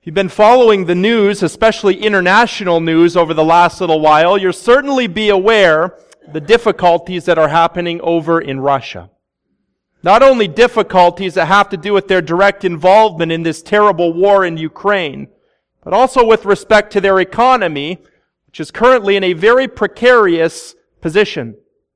If you've been following the news, especially international news over the last little while, you'll certainly be aware of the difficulties that are happening over in Russia. Not only difficulties that have to do with their direct involvement in this terrible war in Ukraine, but also with respect to their economy, which is currently in a very precarious position.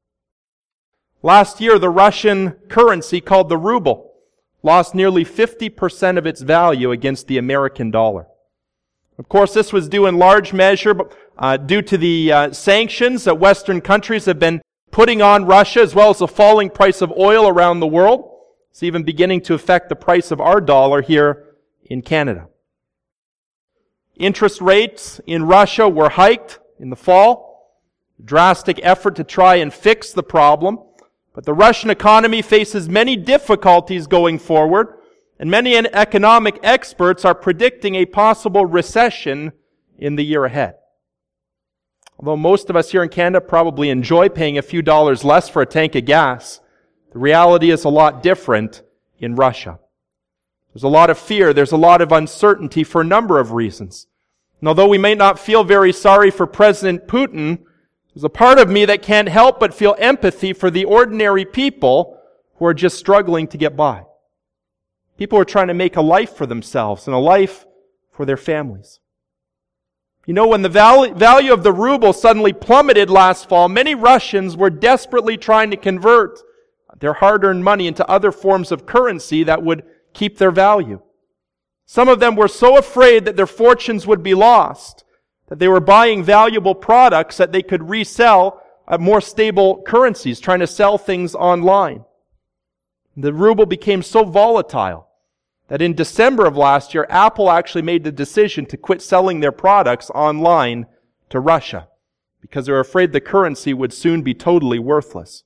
Last year, the Russian currency, called the ruble, lost nearly 50% of its value against the American dollar. Of course, this was due in large measure due to the sanctions that Western countries have been putting on Russia, as well as the falling price of oil around the world. It's even beginning to affect the price of our dollar here in Canada. Interest rates in Russia were hiked in the fall. A drastic effort to try and fix the problem. But the Russian economy faces many difficulties going forward, and many economic experts are predicting a possible recession in the year ahead. Although most of us here in Canada probably enjoy paying a few dollars less for a tank of gas, the reality is a lot different in Russia. There's a lot of fear, there's a lot of uncertainty for a number of reasons. And although we may not feel very sorry for President Putin, there's a part of me that can't help but feel empathy for the ordinary people who are just struggling to get by. People who are trying to make a life for themselves and a life for their families. You know, when the value of the ruble suddenly plummeted last fall, many Russians were desperately trying to convert their hard-earned money into other forms of currency that would keep their value. Some of them were so afraid that their fortunes would be lost that they were buying valuable products that they could resell at more stable currencies, trying to sell things online. The ruble became so volatile that in December of last year, Apple actually made the decision to quit selling their products online to Russia because they were afraid the currency would soon be totally worthless.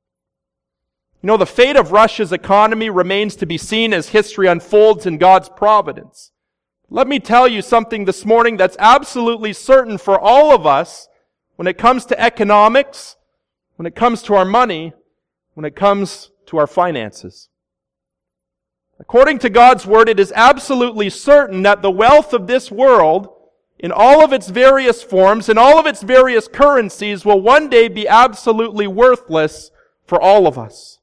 You know, the fate of Russia's economy remains to be seen as history unfolds in God's providence. Let me tell you something this morning that's absolutely certain for all of us when it comes to economics, when it comes to our money, when it comes to our finances. According to God's Word, it is absolutely certain that the wealth of this world, in all of its various forms, in all of its various currencies, will one day be absolutely worthless for all of us.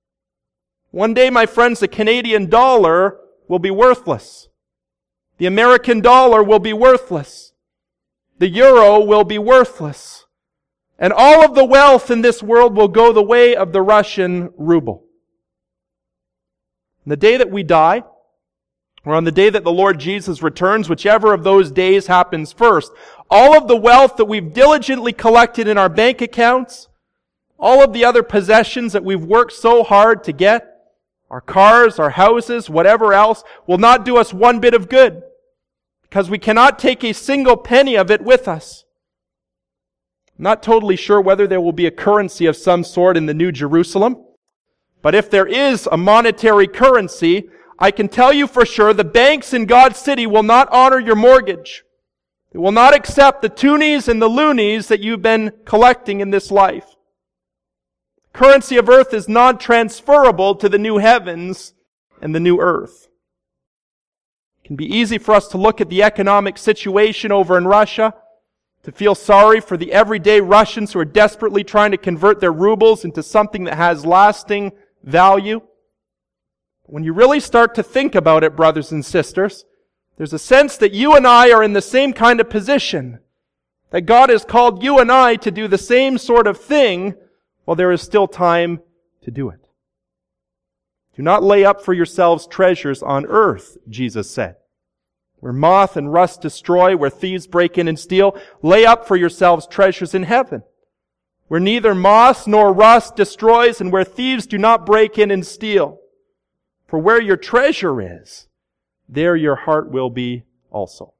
One day, my friends, the Canadian dollar will be worthless. The American dollar will be worthless. The euro will be worthless. And all of the wealth in this world will go the way of the Russian ruble. On the day that we die, or on the day that the Lord Jesus returns, whichever of those days happens first, all of the wealth that we've diligently collected in our bank accounts, all of the other possessions that we've worked so hard to get, our cars, our houses, whatever else, will not do us one bit of good, because we cannot take a single penny of it with us. I'm not totally sure whether there will be a currency of some sort in the New Jerusalem, but if there is a monetary currency, I can tell you for sure the banks in God's city will not honor your mortgage. They will not accept the toonies and the loonies that you've been collecting in this life. The currency of earth is non-transferable to the new heavens and the new earth. It can be easy for us to look at the economic situation over in Russia, to feel sorry for the everyday Russians who are desperately trying to convert their rubles into something that has lasting value. When you really start to think about it, brothers and sisters, there's a sense that you and I are in the same kind of position. That God has called you and I to do the same sort of thing while there is still time to do it. Do not lay up for yourselves treasures on earth, Jesus said, where moth and rust destroy, where thieves break in and steal. Lay up for yourselves treasures in heaven, where neither moth nor rust destroys and where thieves do not break in and steal. For where your treasure is, there your heart will be also.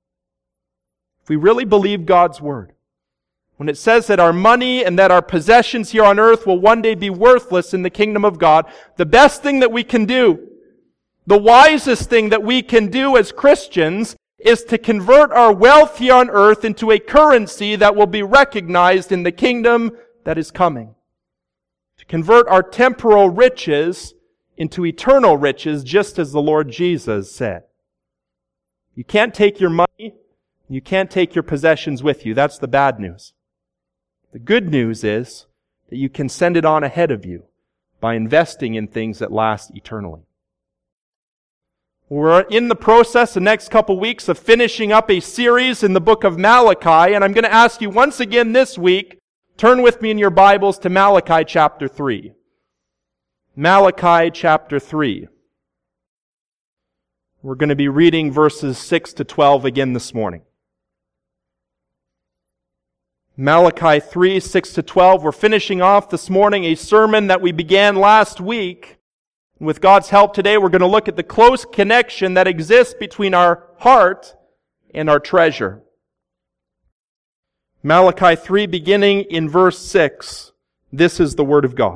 If we really believe God's Word, when it says that our money and that our possessions here on earth will one day be worthless in the kingdom of God, the best thing that we can do, the wisest thing that we can do as Christians, is to convert our wealth here on earth into a currency that will be recognized in the kingdom that is coming. To convert our temporal riches into eternal riches, just as the Lord Jesus said. You can't take your money, you can't take your possessions with you. That's the bad news. The good news is that you can send it on ahead of you by investing in things that last eternally. We're in the process the next couple weeks of finishing up a series in the book of Malachi, and I'm going to ask you once again this week, turn with me in your Bibles to Malachi chapter 3. Malachi chapter 3. We're going to be reading verses 6 to 12 again this morning. Malachi 3, 6 to 12. We're finishing off this morning a sermon that we began last week. With God's help today, we're going to look at the close connection that exists between our heart and our treasure. Malachi 3, beginning in verse 6. This is the word of God.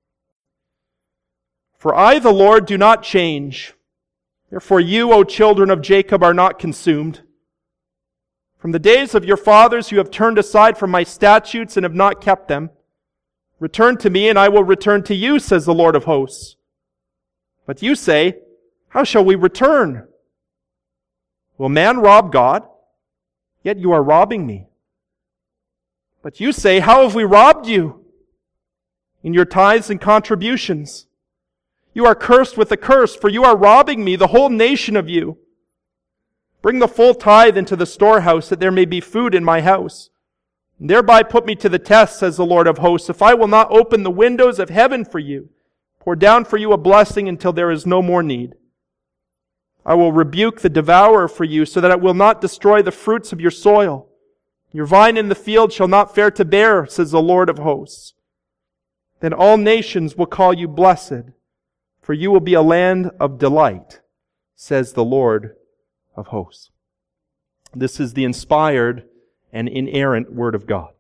For I, the Lord, do not change. Therefore you, O children of Jacob, are not consumed. From the days of your fathers you have turned aside from my statutes and have not kept them. Return to me, and I will return to you, says the Lord of hosts. But you say, how shall we return? Will man rob God? Yet you are robbing me. But you say, how have we robbed you? In your tithes and contributions. You are cursed with a curse, for you are robbing me, the whole nation of you. Bring the full tithe into the storehouse, that there may be food in my house. And thereby put me to the test, says the Lord of hosts, if I will not open the windows of heaven for you, pour down for you a blessing until there is no more need. I will rebuke the devourer for you, so that it will not destroy the fruits of your soil. Your vine in the field shall not fail to bear, says the Lord of hosts. Then all nations will call you blessed, for you will be a land of delight, says the Lord of hosts. This is the inspired and inerrant Word of God.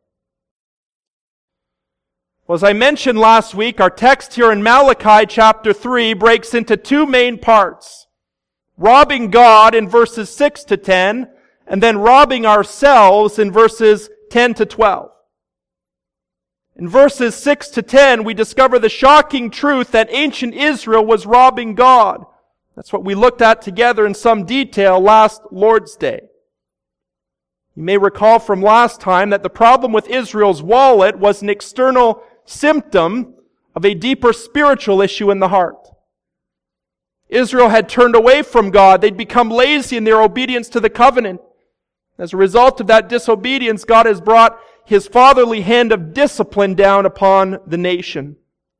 Well, as I mentioned last week, our text here in Malachi chapter 3 breaks into two main parts. Robbing God in verses 6 to 10, and then robbing ourselves in verses 10 to 12. In verses 6 to 10, we discover the shocking truth that ancient Israel was robbing God. That's what we looked at together in some detail last Lord's Day. You may recall from last time that the problem with Israel's wallet was an external symptom of a deeper spiritual issue in the heart. Israel had turned away from God. They'd become lazy in their obedience to the covenant. As a result of that disobedience, God has brought His fatherly hand of discipline down upon the nation.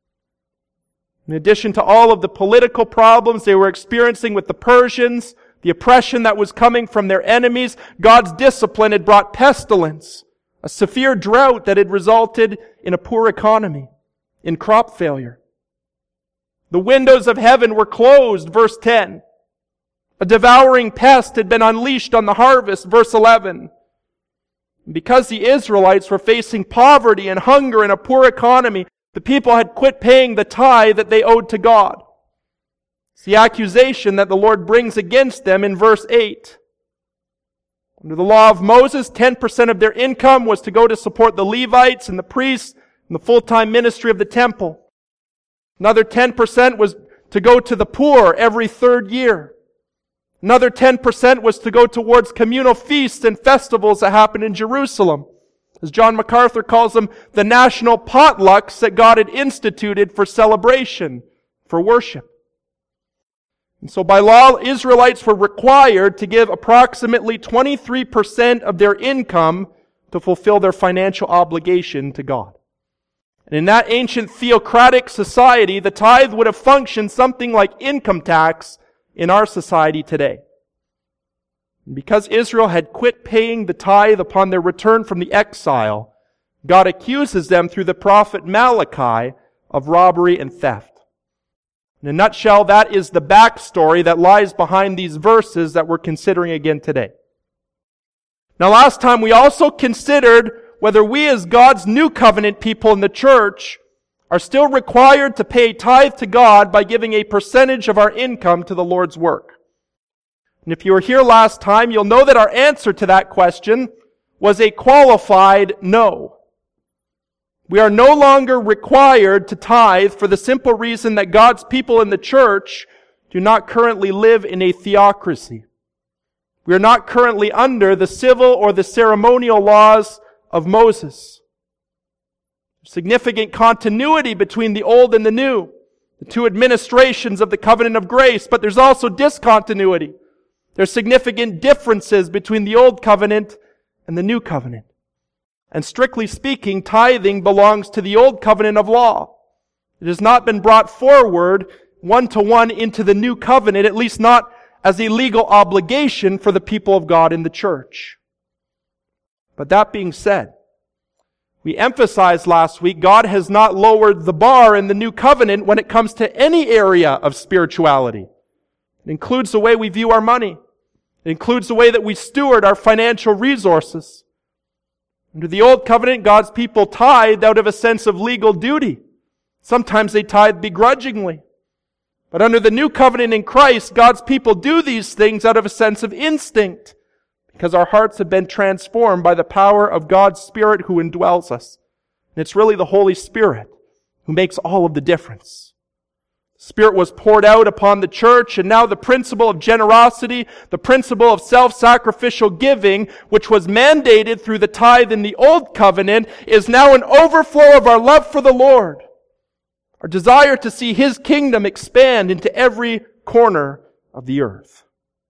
In addition to all of the political problems they were experiencing with the Persians, the oppression that was coming from their enemies, God's discipline had brought pestilence, a severe drought that had resulted in a poor economy, in crop failure. The windows of heaven were closed, verse 10. A devouring pest had been unleashed on the harvest, verse 11. Because the Israelites were facing poverty and hunger and a poor economy, the people had quit paying the tithe that they owed to God. It's the accusation that the Lord brings against them in verse 8. Under the law of Moses, 10% of their income was to go to support the Levites and the priests and the full-time ministry of the temple. Another 10% was to go to the poor every third year. Another 10% was to go towards communal feasts and festivals that happened in Jerusalem. As John MacArthur calls them, the national potlucks that God had instituted for celebration, for worship. And so by law, Israelites were required to give approximately 23% of their income to fulfill their financial obligation to God. And in that ancient theocratic society, the tithe would have functioned something like income tax in our society today. And because Israel had quit paying the tithe upon their return from the exile, God accuses them through the prophet Malachi of robbery and theft. In a nutshell, that is the backstory that lies behind these verses that we're considering again today. Now, last time we also considered whether we as God's new covenant people in the church are still required to pay tithe to God by giving a percentage of our income to the Lord's work. And if you were here last time, you'll know that our answer to that question was a qualified no. We are no longer required to tithe for the simple reason that God's people in the church do not currently live in a theocracy. We are not currently under the civil or the ceremonial laws of Moses. Significant continuity between the old and the new, the two administrations of the covenant of grace, but there's also discontinuity. There's significant differences between the old covenant and the new covenant. And strictly speaking, tithing belongs to the old covenant of law. It has not been brought forward one-to-one into the new covenant, at least not as a legal obligation for the people of God in the church. But that being said, we emphasized last week, God has not lowered the bar in the new covenant when it comes to any area of spirituality. It includes the way we view our money. It includes the way that we steward our financial resources. Under the old covenant, God's people tithed out of a sense of legal duty. Sometimes they tithe begrudgingly. But under the new covenant in Christ, God's people do these things out of a sense of instinct, because our hearts have been transformed by the power of God's Spirit who indwells us. And it's really the Holy Spirit who makes all of the difference. The Spirit was poured out upon the church, and now the principle of generosity, the principle of self-sacrificial giving, which was mandated through the tithe in the old covenant, is now an overflow of our love for the Lord. Our desire to see His kingdom expand into every corner of the earth.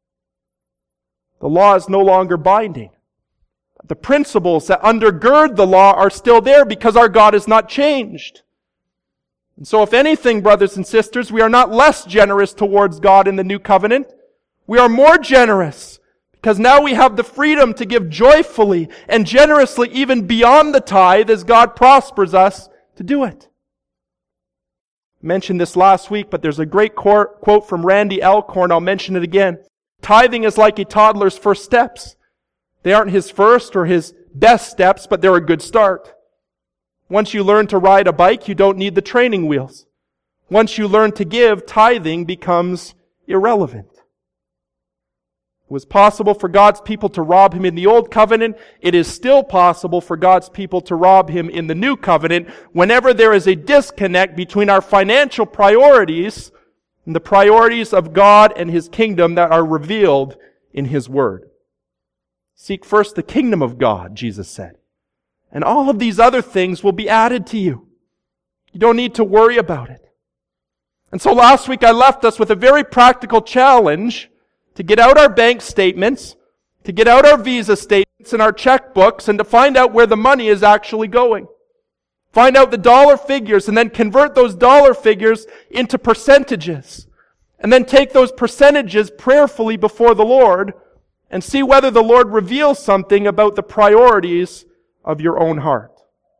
The law is no longer binding. The principles that undergird the law are still there because our God is not changed. And so if anything, brothers and sisters, we are not less generous towards God in the new covenant. We are more generous because now we have the freedom to give joyfully and generously even beyond the tithe as God prospers us to do it. I mentioned this last week, but there's a great quote from Randy Alcorn. I'll mention it again. Tithing is like a toddler's first steps. They aren't his first or his best steps, but they're a good start. Once you learn to ride a bike, you don't need the training wheels. Once you learn to give, tithing becomes irrelevant. It was possible for God's people to rob Him in the old covenant. It is still possible for God's people to rob Him in the new covenant whenever there is a disconnect between our financial priorities and the priorities of God and His kingdom that are revealed in His Word. Seek first the kingdom of God, Jesus said, and all of these other things will be added to you. You don't need to worry about it. And so last week I left us with a very practical challenge to get out our bank statements, to get out our Visa statements and our checkbooks, and to find out where the money is actually going. Find out the dollar figures and then convert those dollar figures into percentages. And then take those percentages prayerfully before the Lord and see whether the Lord reveals something about the priorities of your own heart.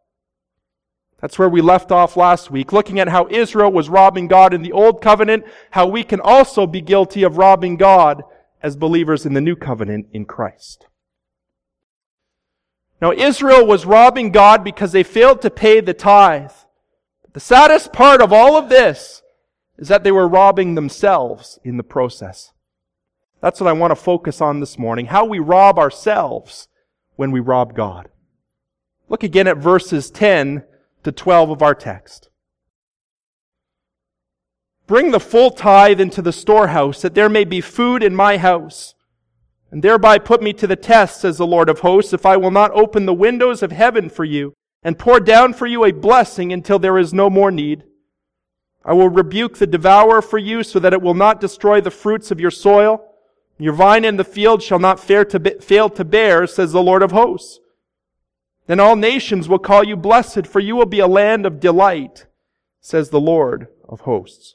That's where we left off last week, looking at how Israel was robbing God in the Old Covenant, how we can also be guilty of robbing God as believers in the New Covenant in Christ. Now, Israel was robbing God because they failed to pay the tithe. The saddest part of all of this is that they were robbing themselves in the process. That's what I want to focus on this morning, how we rob ourselves when we rob God. Look again at verses 10 to 12 of our text. Bring the full tithe into the storehouse, that there may be food in my house. And thereby put me to the test, says the Lord of hosts, if I will not open the windows of heaven for you, and pour down for you a blessing until there is no more need. I will rebuke the devourer for you, so that it will not destroy the fruits of your soil. Your vine in the field shall not fail to bear, says the Lord of hosts. Then all nations will call you blessed, for you will be a land of delight, says the Lord of hosts.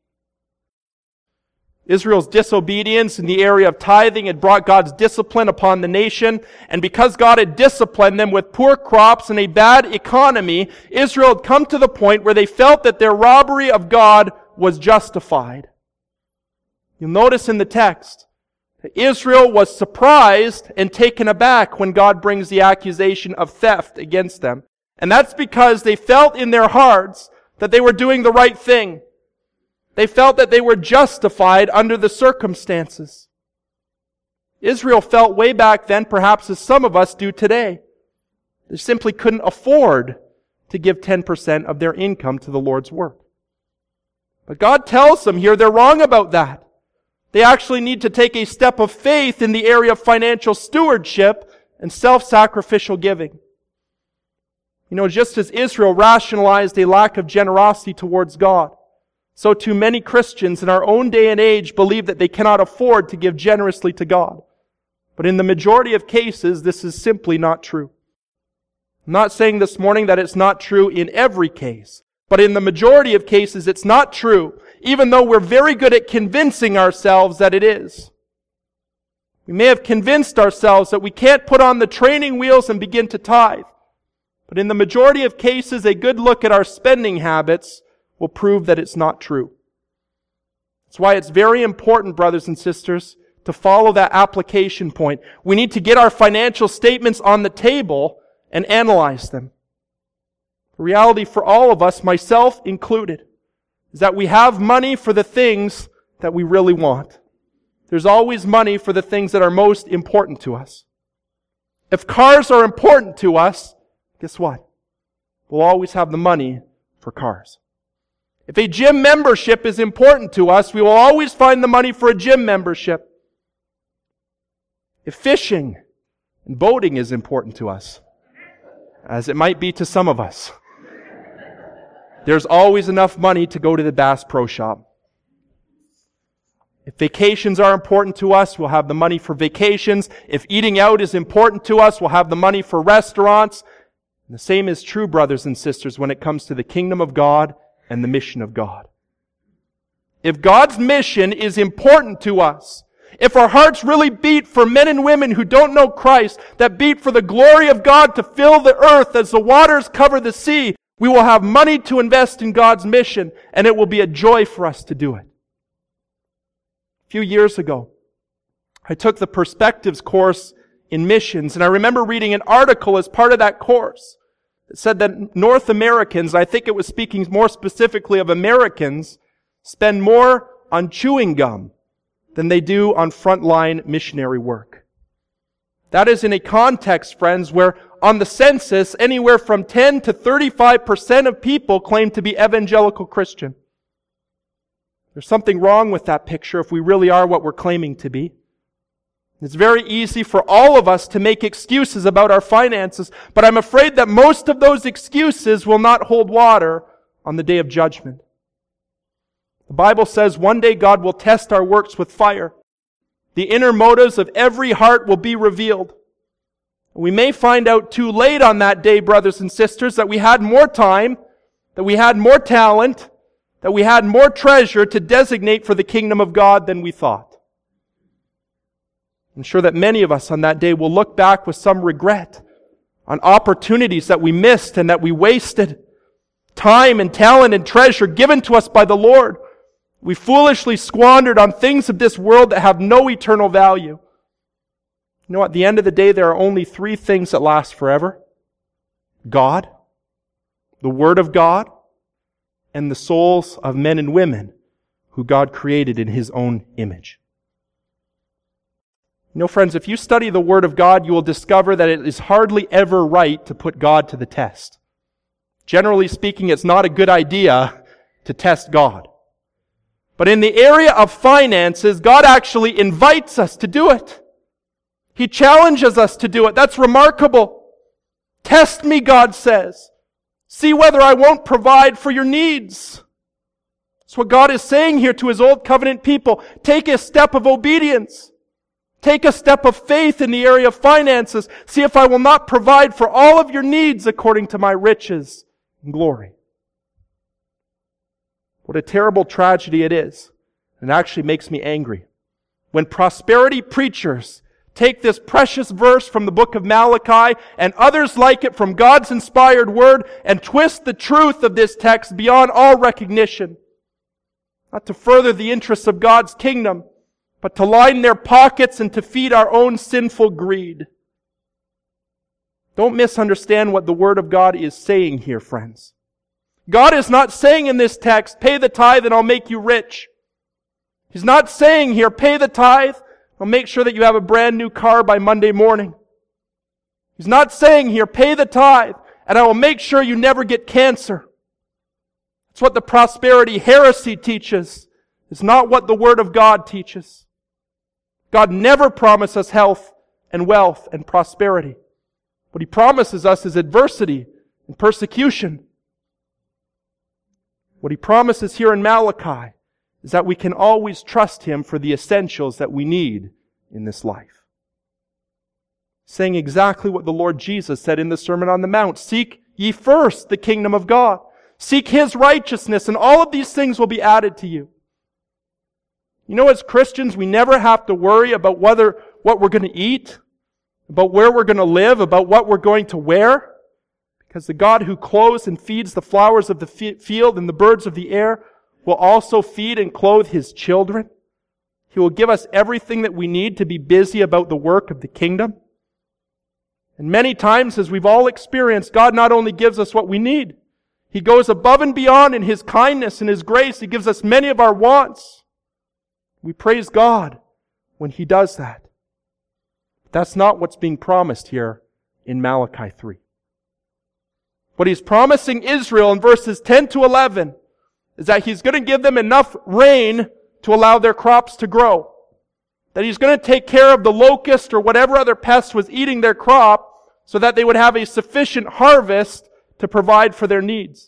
Israel's disobedience in the area of tithing had brought God's discipline upon the nation, and because God had disciplined them with poor crops and a bad economy, Israel had come to the point where they felt that their robbery of God was justified. You'll notice in the text, Israel was surprised and taken aback when God brings the accusation of theft against them. And that's because they felt in their hearts that they were doing the right thing. They felt that they were justified under the circumstances. Israel felt way back then, perhaps as some of us do today. They simply couldn't afford to give 10% of their income to the Lord's work. But God tells them here they're wrong about that. They actually need to take a step of faith in the area of financial stewardship and self-sacrificial giving. You know, just as Israel rationalized a lack of generosity towards God, so too many Christians in our own day and age believe that they cannot afford to give generously to God. But in the majority of cases, this is simply not true. I'm not saying this morning that it's not true in every case, but in the majority of cases, it's not true, even though we're very good at convincing ourselves that it is. We may have convinced ourselves that we can't put on the training wheels and begin to tithe. But in the majority of cases, a good look at our spending habits will prove that it's not true. That's why it's very important, brothers and sisters, to follow that application point. We need to get our financial statements on the table and analyze them. The reality for all of us, myself included, is that we have money for the things that we really want. There's always money for the things that are most important to us. If cars are important to us, guess what? We'll always have the money for cars. If a gym membership is important to us, we will always find the money for a gym membership. If fishing and boating is important to us, as it might be to some of us, there's always enough money to go to the Bass Pro Shop. If vacations are important to us, we'll have the money for vacations. If eating out is important to us, we'll have the money for restaurants. And the same is true, brothers and sisters, when it comes to the kingdom of God and the mission of God. If God's mission is important to us, if our hearts really beat for men and women who don't know Christ, that beat for the glory of God to fill the earth as the waters cover the sea, we will have money to invest in God's mission, and it will be a joy for us to do it. A few years ago, I took the Perspectives course in missions, and I remember reading an article as part of that course that said that North Americans, I think it was speaking more specifically of Americans, spend more on chewing gum than they do on frontline missionary work. That is in a context, friends, where on the census, anywhere from 10 to 35% of people claim to be evangelical Christian. There's something wrong with that picture if we really are what we're claiming to be. It's very easy for all of us to make excuses about our finances, but I'm afraid that most of those excuses will not hold water on the day of judgment. The Bible says one day God will test our works with fire. The inner motives of every heart will be revealed. We may find out too late on that day, brothers and sisters, that we had more time, that we had more talent, that we had more treasure to designate for the kingdom of God than we thought. I'm sure that many of us on that day will look back with some regret on opportunities that we missed and that we wasted. Time and talent and treasure given to us by the Lord, we foolishly squandered on things of this world that have no eternal value. You know, at the end of the day, there are only three things that last forever. God, the Word of God, and the souls of men and women who God created in His own image. You know, friends, if you study the Word of God, you will discover that it is hardly ever right to put God to the test. Generally speaking, it's not a good idea to test God. But in the area of finances, God actually invites us to do it. He challenges us to do it. That's remarkable. Test me, God says. See whether I won't provide for your needs. That's what God is saying here to His old covenant people. Take a step of obedience. Take a step of faith in the area of finances. See if I will not provide for all of your needs according to my riches and glory. What a terrible tragedy it is. It actually makes me angry. When prosperity preachers take this precious verse from the book of Malachi and others like it from God's inspired word and twist the truth of this text beyond all recognition, not to further the interests of God's kingdom, but to line their pockets and to feed our own sinful greed. Don't misunderstand what the Word of God is saying here, friends. God is not saying in this text, pay the tithe and I'll make you rich. He's not saying here, pay the tithe, I'll make sure that you have a brand new car by Monday morning. He's not saying here, pay the tithe and I will make sure you never get cancer. That's what the prosperity heresy teaches. It's not what the Word of God teaches. God never promised us health and wealth and prosperity. What He promises us is adversity and persecution. What He promises here in Malachi is that we can always trust Him for the essentials that we need in this life. Saying exactly what the Lord Jesus said in the Sermon on the Mount. Seek ye first the kingdom of God. Seek His righteousness, and all of these things will be added to you. You know, as Christians, we never have to worry about what we're going to eat, about where we're going to live, about what we're going to wear. Because the God who clothes and feeds the flowers of the field and the birds of the air will also feed and clothe His children. He will give us everything that we need to be busy about the work of the kingdom. And many times, as we've all experienced, God not only gives us what we need, He goes above and beyond in His kindness and His grace. He gives us many of our wants. We praise God when He does that. But that's not what's being promised here in Malachi 3. What He's promising Israel in verses 10 to 11 is that He's going to give them enough rain to allow their crops to grow. That He's going to take care of the locust or whatever other pest was eating their crop so that they would have a sufficient harvest to provide for their needs.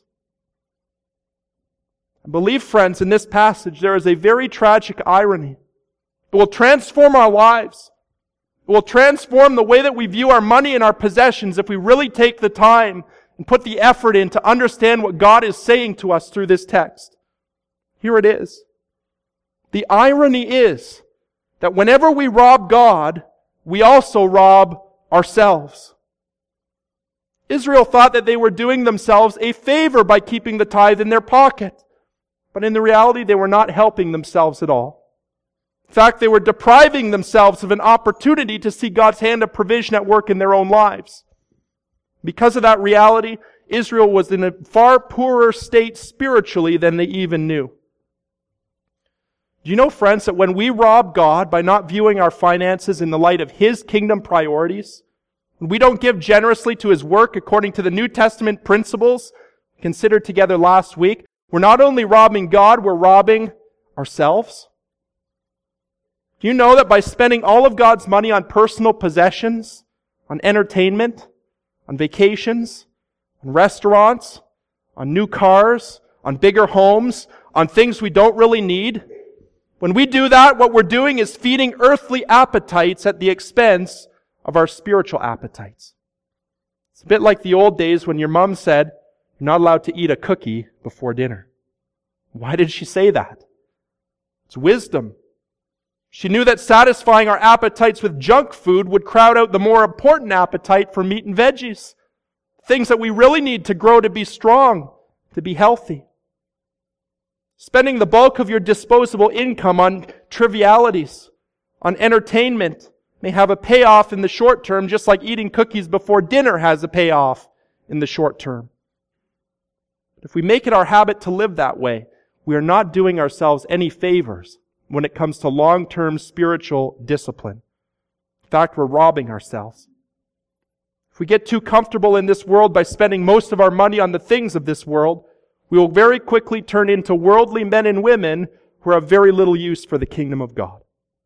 I believe, friends, in this passage there is a very tragic irony. It will transform our lives. It will transform the way that we view our money and our possessions if we really take the time and put the effort in to understand what God is saying to us through this text. Here it is. The irony is that whenever we rob God, we also rob ourselves. Israel thought that they were doing themselves a favor by keeping the tithe in their pocket. But in the reality, they were not helping themselves at all. In fact, they were depriving themselves of an opportunity to see God's hand of provision at work in their own lives. Because of that reality, Israel was in a far poorer state spiritually than they even knew. Do you know, friends, that when we rob God by not viewing our finances in the light of His kingdom priorities, when we don't give generously to His work according to the New Testament principles considered together last week, we're not only robbing God, we're robbing ourselves. Do you know that by spending all of God's money on personal possessions, on entertainment, on vacations, on restaurants, on new cars, on bigger homes, on things we don't really need, when we do that, what we're doing is feeding earthly appetites at the expense of our spiritual appetites. It's a bit like the old days when your mom said, "You're not allowed to eat a cookie before dinner." Why did she say that? It's wisdom. She knew that satisfying our appetites with junk food would crowd out the more important appetite for meat and veggies. Things that we really need to grow to be strong, to be healthy. Spending the bulk of your disposable income on trivialities, on entertainment, may have a payoff in the short term, just like eating cookies before dinner has a payoff in the short term. But if we make it our habit to live that way, we are not doing ourselves any favors when it comes to long-term spiritual discipline. In fact, we're robbing ourselves. If we get too comfortable in this world by spending most of our money on the things of this world, we will very quickly turn into worldly men and women who are of very little use for the kingdom of God.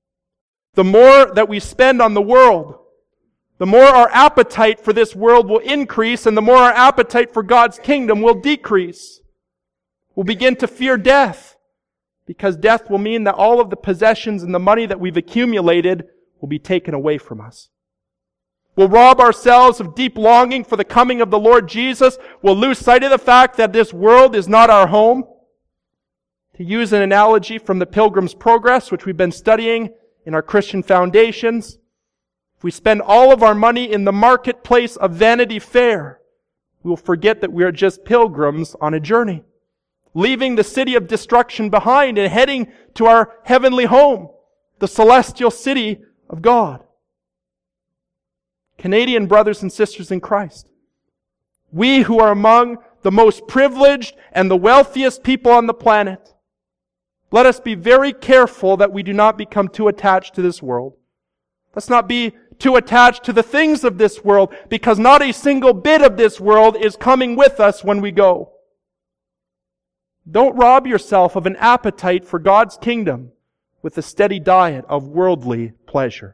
The more that we spend on the world, the more our appetite for this world will increase, and the more our appetite for God's kingdom will decrease. We'll begin to fear death, because death will mean that all of the possessions and the money that we've accumulated will be taken away from us. We'll rob ourselves of deep longing for the coming of the Lord Jesus. We'll lose sight of the fact that this world is not our home. To use an analogy from the Pilgrim's Progress, which we've been studying in our Christian foundations, if we spend all of our money in the marketplace of Vanity Fair, we will forget that we are just pilgrims on a journey, leaving the city of destruction behind and heading to our heavenly home, the celestial city of God. Canadian brothers and sisters in Christ, we who are among the most privileged and the wealthiest people on the planet, let us be very careful that we do not become too attached to this world. Let's not be too attached to the things of this world, because not a single bit of this world is coming with us when we go. Don't rob yourself of an appetite for God's kingdom with a steady diet of worldly pleasure.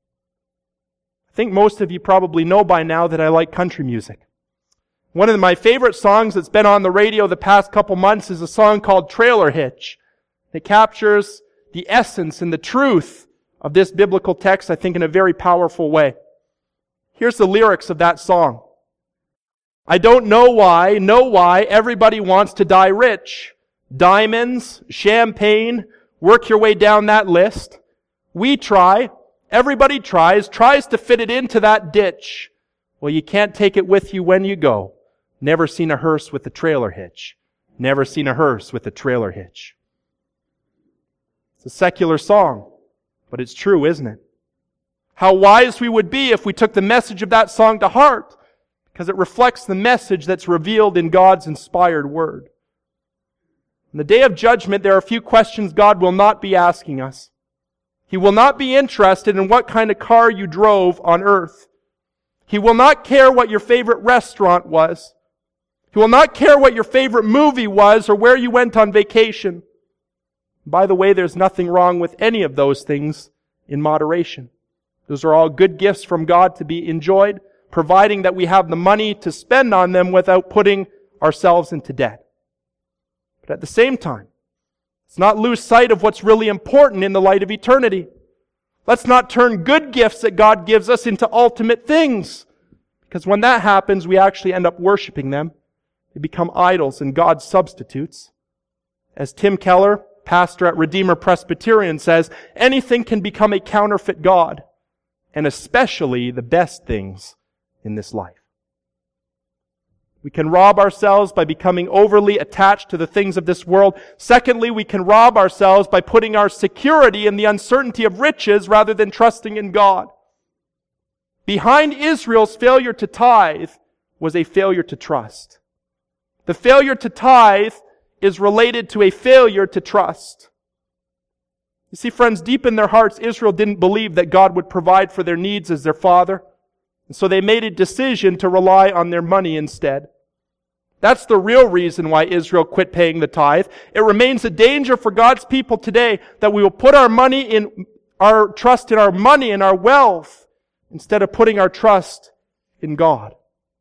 I think most of you probably know by now that I like country music. One of my favorite songs that's been on the radio the past couple months is a song called Trailer Hitch. It captures the essence and the truth of this biblical text, I think, in a very powerful way. Here's the lyrics of that song. I don't know why everybody wants to die rich. Diamonds, champagne, work your way down that list. We try, everybody tries to fit it into that ditch. Well, you can't take it with you when you go. Never seen a hearse with a trailer hitch. Never seen a hearse with a trailer hitch. It's a secular song, but it's true, isn't it? How wise we would be if we took the message of that song to heart, because it reflects the message that's revealed in God's inspired Word. In the day of judgment, there are a few questions God will not be asking us. He will not be interested in what kind of car you drove on earth. He will not care what your favorite restaurant was. He will not care what your favorite movie was or where you went on vacation. By the way, there's nothing wrong with any of those things in moderation. Those are all good gifts from God to be enjoyed, providing that we have the money to spend on them without putting ourselves into debt. But at the same time, let's not lose sight of what's really important in the light of eternity. Let's not turn good gifts that God gives us into ultimate things. Because when that happens, we actually end up worshiping them. They become idols and God's substitutes. As Tim Keller, pastor at Redeemer Presbyterian, says, anything can become a counterfeit God, and especially the best things in this life. We can rob ourselves by becoming overly attached to the things of this world. Secondly, we can rob ourselves by putting our security in the uncertainty of riches rather than trusting in God. Behind Israel's failure to tithe was a failure to trust. The failure to tithe is related to a failure to trust. You see, friends, deep in their hearts, Israel didn't believe that God would provide for their needs as their Father. And so they made a decision to rely on their money instead. That's the real reason why Israel quit paying the tithe. It remains a danger for God's people today that we will put our trust in our money and our wealth instead of putting our trust in God.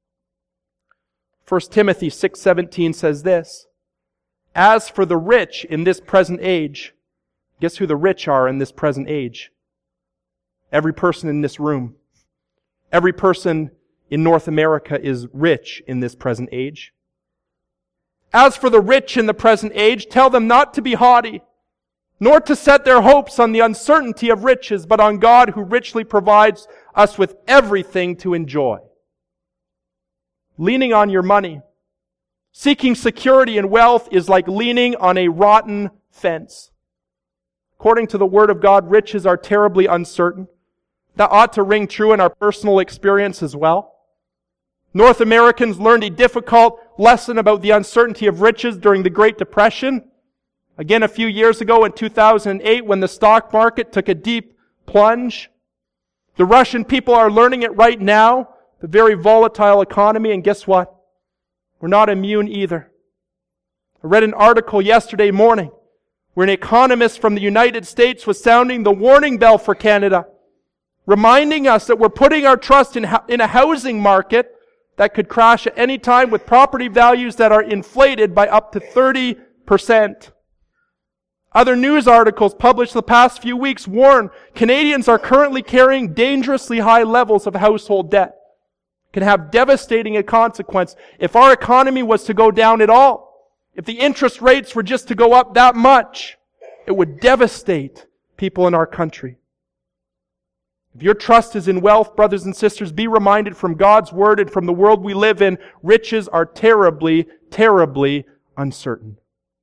1 Timothy 6:17 says this, as for the rich in this present age, guess who the rich are in this present age? Every person in this room. Every person in North America is rich in this present age. As for the rich in the present age, tell them not to be haughty, nor to set their hopes on the uncertainty of riches, but on God who richly provides us with everything to enjoy. Leaning on your money, seeking security and wealth is like leaning on a rotten fence. According to the Word of God, riches are terribly uncertain. That ought to ring true in our personal experience as well. North Americans learned a difficult lesson about the uncertainty of riches during the Great Depression. Again, a few years ago in 2008, when the stock market took a deep plunge. The Russian people are learning it right now, the very volatile economy, and guess what? We're not immune either. I read an article yesterday morning where an economist from the United States was sounding the warning bell for Canada, reminding us that we're putting our trust in a housing market that could crash at any time with property values that are inflated by up to 30%. Other news articles published the past few weeks warn Canadians are currently carrying dangerously high levels of household debt. It can have devastating consequence if our economy was to go down at all. If the interest rates were just to go up that much, it would devastate people in our country. If your trust is in wealth, brothers and sisters, be reminded from God's Word and from the world we live in, riches are terribly, terribly uncertain.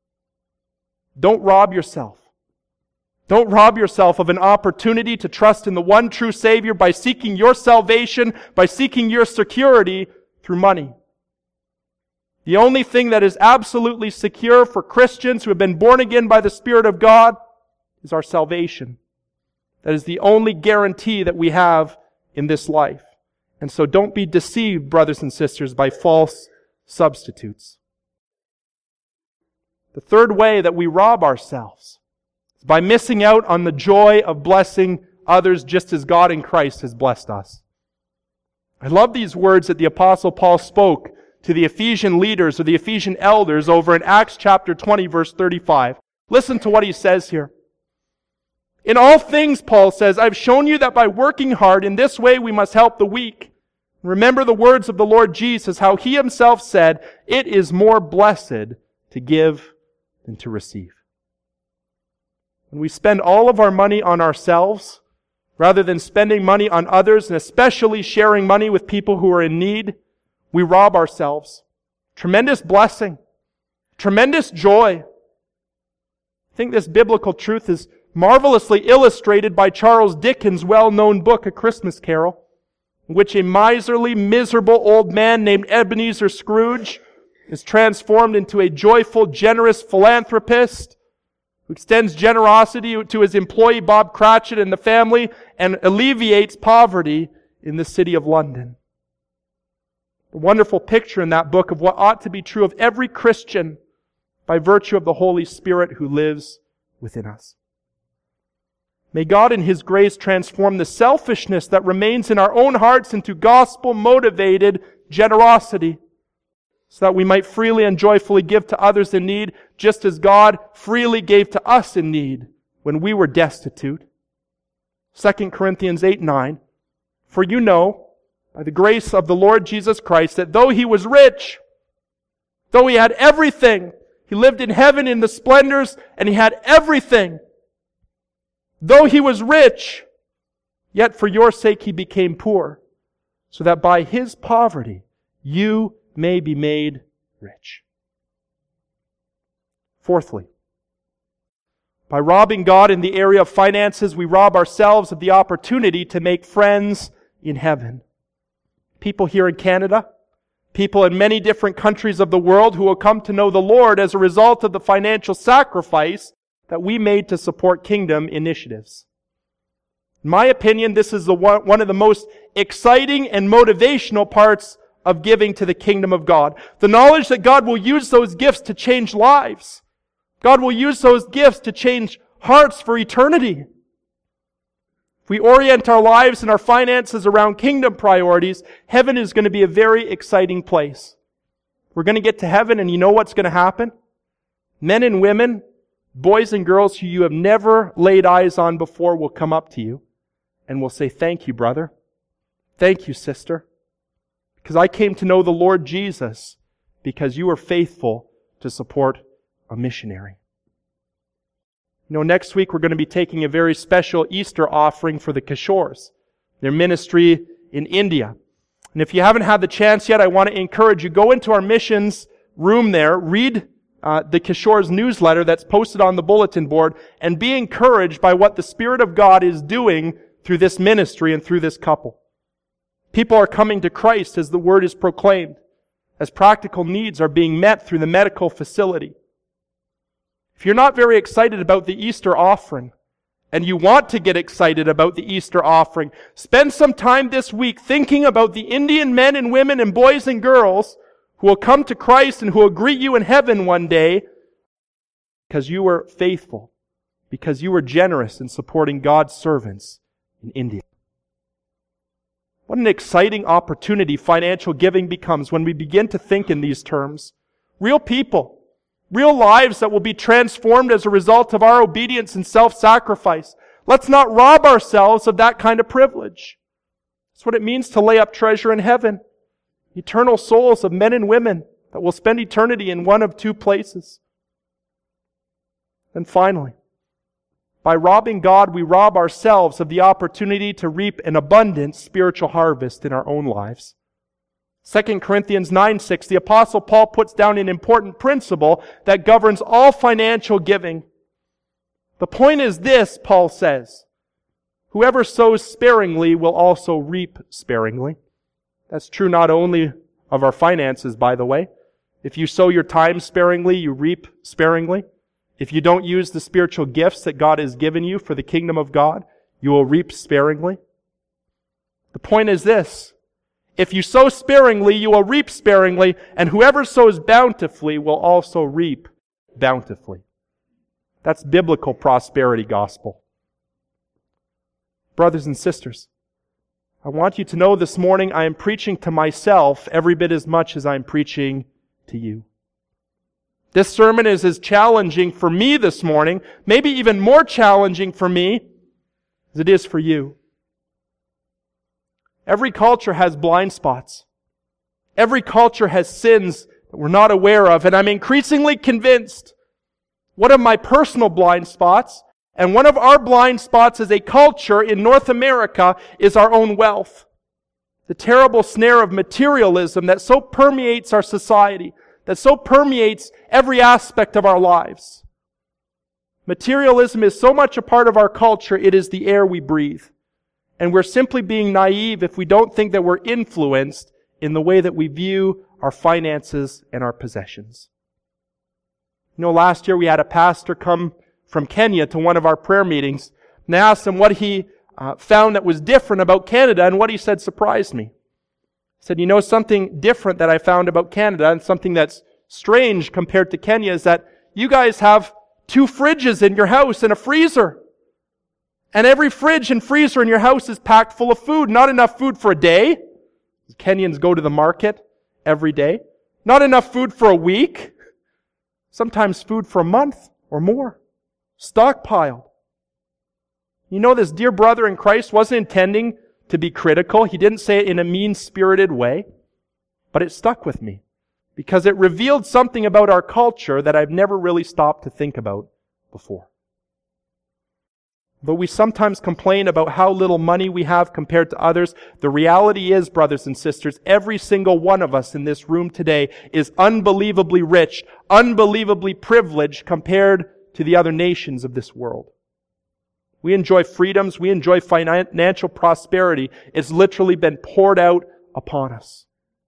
Don't rob yourself. Don't rob yourself of an opportunity to trust in the one true Savior by seeking your salvation, by seeking your security through money. The only thing that is absolutely secure for Christians who have been born again by the Spirit of God is our salvation. That is the only guarantee that we have in this life. And so don't be deceived, brothers and sisters, by false substitutes. The third way that we rob ourselves is by missing out on the joy of blessing others just as God in Christ has blessed us. I love these words that the Apostle Paul spoke to the Ephesian leaders or the Ephesian elders over in Acts chapter 20, verse 35. Listen to what he says here. In all things, Paul says, I've shown you that by working hard in this way we must help the weak. Remember the words of the Lord Jesus, how He Himself said, it is more blessed to give than to receive. When we spend all of our money on ourselves, rather than spending money on others, and especially sharing money with people who are in need, we rob ourselves. Tremendous blessing. Tremendous joy. I think this biblical truth is marvelously illustrated by Charles Dickens' well-known book, A Christmas Carol, in which a miserly, miserable old man named Ebenezer Scrooge is transformed into a joyful, generous philanthropist who extends generosity to his employee Bob Cratchit and the family and alleviates poverty in the city of London. A wonderful picture in that book of what ought to be true of every Christian by virtue of the Holy Spirit who lives within us. May God in His grace transform the selfishness that remains in our own hearts into gospel-motivated generosity, so that we might freely and joyfully give to others in need, just as God freely gave to us in need when we were destitute. 2 Corinthians 8:9, for you know, by the grace of the Lord Jesus Christ, that though He was rich, though He had everything, He lived in heaven in the splendors, and He had everything. Though He was rich, yet for your sake He became poor, so that by His poverty you may be made rich. Fourthly, by robbing God in the area of finances, we rob ourselves of the opportunity to make friends in heaven. People here in Canada, people in many different countries of the world who will come to know the Lord as a result of the financial sacrifice that we made to support kingdom initiatives. In my opinion, this is one of the most exciting and motivational parts of giving to the kingdom of God. The knowledge that God will use those gifts to change lives. God will use those gifts to change hearts for eternity. If we orient our lives and our finances around kingdom priorities, heaven is going to be a very exciting place. We're going to get to heaven, and you know what's going to happen? Men and women, boys and girls who you have never laid eyes on before will come up to you and will say, thank you, brother. Thank you, sister. Because I came to know the Lord Jesus because you were faithful to support a missionary. You know, next week we're going to be taking a very special Easter offering for the Kishores, their ministry in India. And if you haven't had the chance yet, I want to encourage you, go into our missions room there, read the Kishores newsletter that's posted on the bulletin board, and be encouraged by what the Spirit of God is doing through this ministry and through this couple. People are coming to Christ as the word is proclaimed, as practical needs are being met through the medical facility. If you're not very excited about the Easter offering, and you want to get excited about the Easter offering, spend some time this week thinking about the Indian men and women and boys and girls who will come to Christ and who will greet you in heaven one day because you were faithful, because you were generous in supporting God's servants in India. What an exciting opportunity financial giving becomes when we begin to think in these terms. Real people, real lives that will be transformed as a result of our obedience and self-sacrifice. Let's not rob ourselves of that kind of privilege. That's what it means to lay up treasure in heaven. Eternal souls of men and women that will spend eternity in one of two places. And finally, by robbing God, we rob ourselves of the opportunity to reap an abundant spiritual harvest in our own lives. 2 Corinthians 9:6, the Apostle Paul puts down an important principle that governs all financial giving. The point is this, Paul says, whoever sows sparingly will also reap sparingly. That's true not only of our finances, by the way. If you sow your time sparingly, you reap sparingly. If you don't use the spiritual gifts that God has given you for the kingdom of God, you will reap sparingly. The point is this: if you sow sparingly, you will reap sparingly, and whoever sows bountifully will also reap bountifully. That's biblical prosperity gospel. Brothers and sisters, I want you to know this morning I am preaching to myself every bit as much as I'm preaching to you. This sermon is as challenging for me this morning, maybe even more challenging for me as it is for you. Every culture has blind spots. Every culture has sins that we're not aware of, and I'm increasingly convinced one of my personal blind spots, and one of our blind spots as a culture in North America, is our own wealth. The terrible snare of materialism that so permeates our society, that so permeates every aspect of our lives. Materialism is so much a part of our culture, it is the air we breathe. And we're simply being naive if we don't think that we're influenced in the way that we view our finances and our possessions. You know, last year we had a pastor come from Kenya to one of our prayer meetings, and I asked him what he found that was different about Canada, and what he said surprised me. He said, you know, something different that I found about Canada, and something that's strange compared to Kenya, is that you guys have 2 fridges in your house and a freezer. And every fridge and freezer in your house is packed full of food. Not enough food for a day. Kenyans go to the market every day. Not enough food for a week. Sometimes food for a month or more. Stockpiled. You know, this dear brother in Christ wasn't intending to be critical. He didn't say it in a mean-spirited way. But it stuck with me, because it revealed something about our culture that I've never really stopped to think about before. But we sometimes complain about how little money we have compared to others. The reality is, brothers and sisters, every single one of us in this room today is unbelievably rich, unbelievably privileged compared to the other nations of this world. We enjoy freedoms. We enjoy financial prosperity. It's literally been poured out upon us.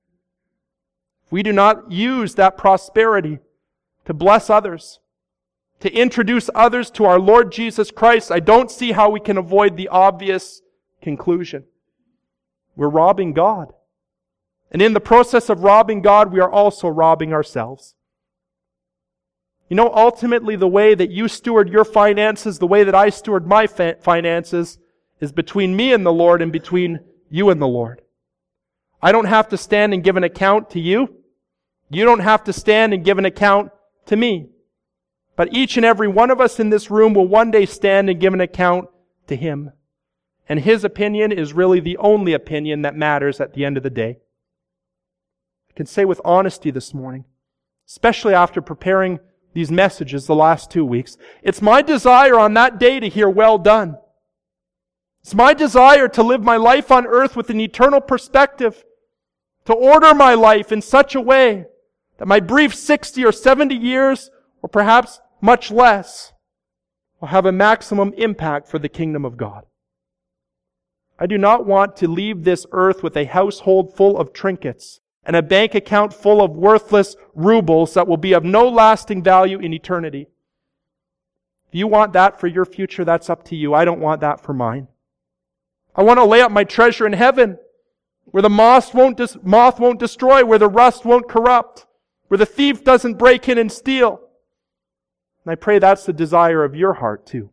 If we do not use that prosperity to bless others, to introduce others to our Lord Jesus Christ, I don't see how we can avoid the obvious conclusion. We're robbing God. And in the process of robbing God, we are also robbing ourselves. You know, ultimately the way that you steward your finances, the way that I steward my finances, is between me and the Lord and between you and the Lord. I don't have to stand and give an account to you. You don't have to stand and give an account to me. But each and every one of us in this room will one day stand and give an account to Him. And His opinion is really the only opinion that matters at the end of the day. I can say with honesty this morning, especially after preparing these messages the last 2 weeks, it's my desire on that day to hear "well done." It's my desire to live my life on earth with an eternal perspective, to order my life in such a way that my brief 60 or 70 years, or perhaps much less, will have a maximum impact for the kingdom of God. I do not want to leave this earth with a household full of trinkets and a bank account full of worthless rubles that will be of no lasting value in eternity. If you want that for your future, that's up to you. I don't want that for mine. I want to lay up my treasure in heaven, where the moth won't destroy, where the rust won't corrupt, where the thief doesn't break in and steal. And I pray that's the desire of your heart too.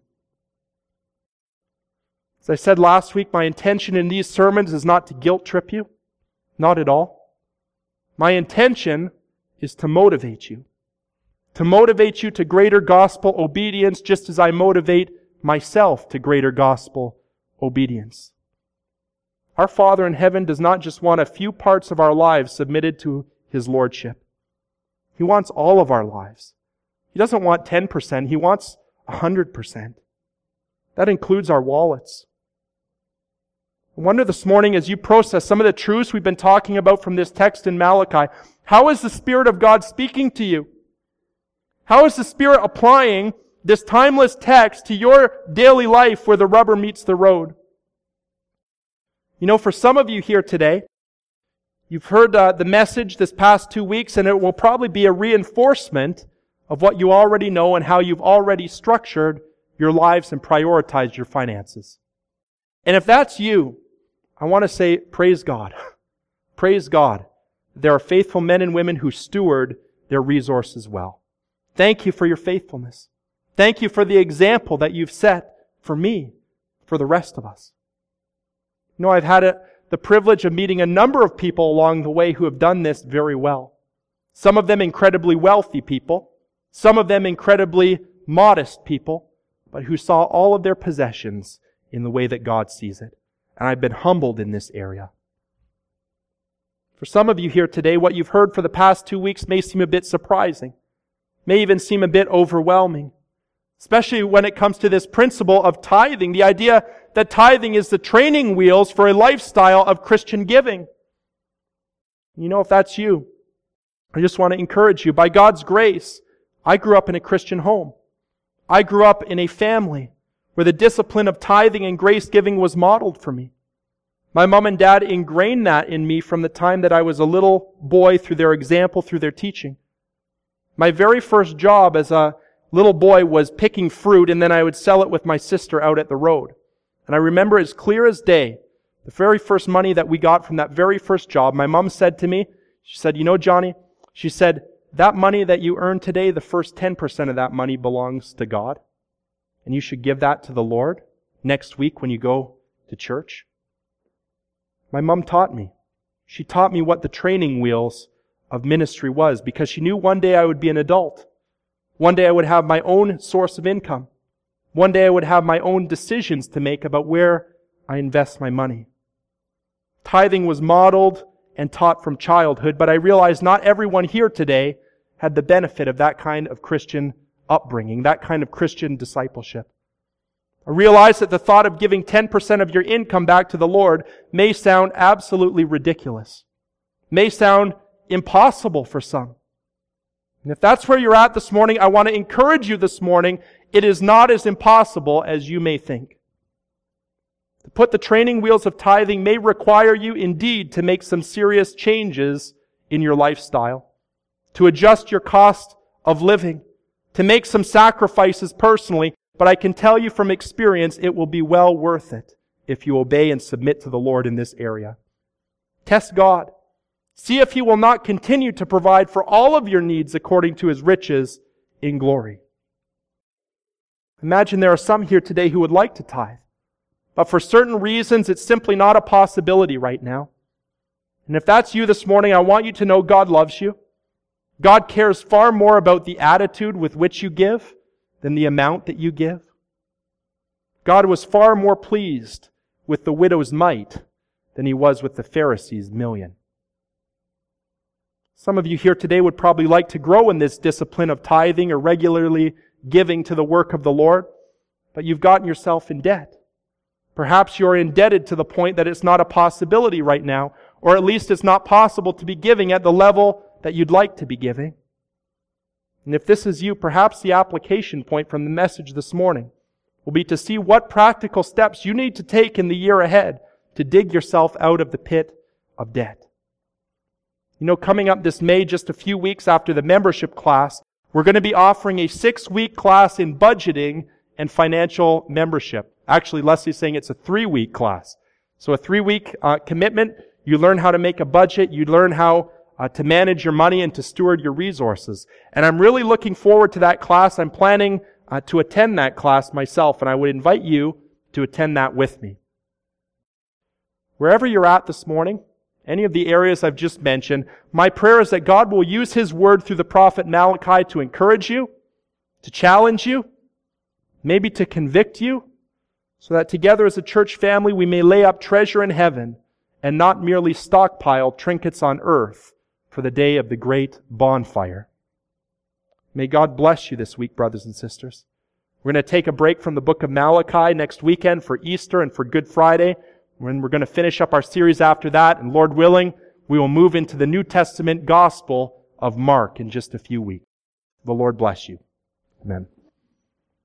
As I said last week, my intention in these sermons is not to guilt trip you. Not at all. My intention is to motivate you. To motivate you to greater gospel obedience, just as I motivate myself to greater gospel obedience. Our Father in heaven does not just want a few parts of our lives submitted to His Lordship. He wants all of our lives. He doesn't want 10%. He wants 100%. That includes our wallets. I wonder this morning, as you process some of the truths we've been talking about from this text in Malachi, how is the Spirit of God speaking to you? How is the Spirit applying this timeless text to your daily life where the rubber meets the road? You know, for some of you here today, you've heard the message this past 2 weeks, and it will probably be a reinforcement of what you already know and how you've already structured your lives and prioritized your finances. And if that's you, I want to say, praise God. Praise God. There are faithful men and women who steward their resources well. Thank you for your faithfulness. Thank you for the example that you've set for me, for the rest of us. You know, I've had the privilege of meeting a number of people along the way who have done this very well. Some of them incredibly wealthy people, some of them incredibly modest people, but who saw all of their possessions in the way that God sees it. And I've been humbled in this area. For some of you here today, what you've heard for the past 2 weeks may seem a bit surprising, may even seem a bit overwhelming, especially when it comes to this principle of tithing, the idea that tithing is the training wheels for a lifestyle of Christian giving. You know, if that's you, I just want to encourage you. By God's grace, I grew up in a Christian home. I grew up in a family where the discipline of tithing and grace giving was modeled for me. My mom and dad ingrained that in me from the time that I was a little boy through their example, through their teaching. My very first job as a little boy was picking fruit, and then I would sell it with my sister out at the road. And I remember as clear as day, the very first money that we got from that very first job, my mom said to me, she said, "You know, Johnny," she said, "that money that you earn today, the first 10% of that money belongs to God. And you should give that to the Lord next week when you go to church." My mom taught me. She taught me what the training wheels of ministry was, because she knew one day I would be an adult. One day I would have my own source of income. One day I would have my own decisions to make about where I invest my money. Tithing was modeled and taught from childhood, but I realize not everyone here today had the benefit of that kind of Christian upbringing, that kind of Christian discipleship. I realize that the thought of giving 10% of your income back to the Lord may sound absolutely ridiculous, may sound impossible for some. And if that's where you're at this morning, I want to encourage you this morning, it is not as impossible as you may think. To put the training wheels of tithing may require you indeed to make some serious changes in your lifestyle, to adjust your cost of living, to make some sacrifices personally, but I can tell you from experience it will be well worth it if you obey and submit to the Lord in this area. Test God. See if He will not continue to provide for all of your needs according to His riches in glory. Imagine there are some here today who would like to tithe, but for certain reasons it's simply not a possibility right now. And if that's you this morning, I want you to know God loves you. God cares far more about the attitude with which you give than the amount that you give. God was far more pleased with the widow's mite than He was with the Pharisee's million. Some of you here today would probably like to grow in this discipline of tithing or regularly giving to the work of the Lord, but you've gotten yourself in debt. Perhaps you're indebted to the point that it's not a possibility right now, or at least it's not possible to be giving at the level that you'd like to be giving. And if this is you, perhaps the application point from the message this morning will be to see what practical steps you need to take in the year ahead to dig yourself out of the pit of debt. You know, coming up this May, just a few weeks after the membership class, we're going to be offering a 6-week class in budgeting and financial membership. Actually, Leslie's saying it's a 3-week class. So a 3-week commitment. You learn how to make a budget. You learn how to manage your money and to steward your resources. And I'm really looking forward to that class. I'm planning to attend that class myself, and I would invite you to attend that with me. Wherever you're at this morning, any of the areas I've just mentioned, my prayer is that God will use His Word through the prophet Malachi to encourage you, to challenge you, maybe to convict you, so that together as a church family we may lay up treasure in heaven and not merely stockpile trinkets on earth for the day of the great bonfire. May God bless you this week, brothers and sisters. We're going to take a break from the book of Malachi next weekend for Easter and for Good Friday, when we're going to finish up our series after that, and Lord willing, we will move into the New Testament Gospel of Mark in just a few weeks. The Lord bless you. Amen.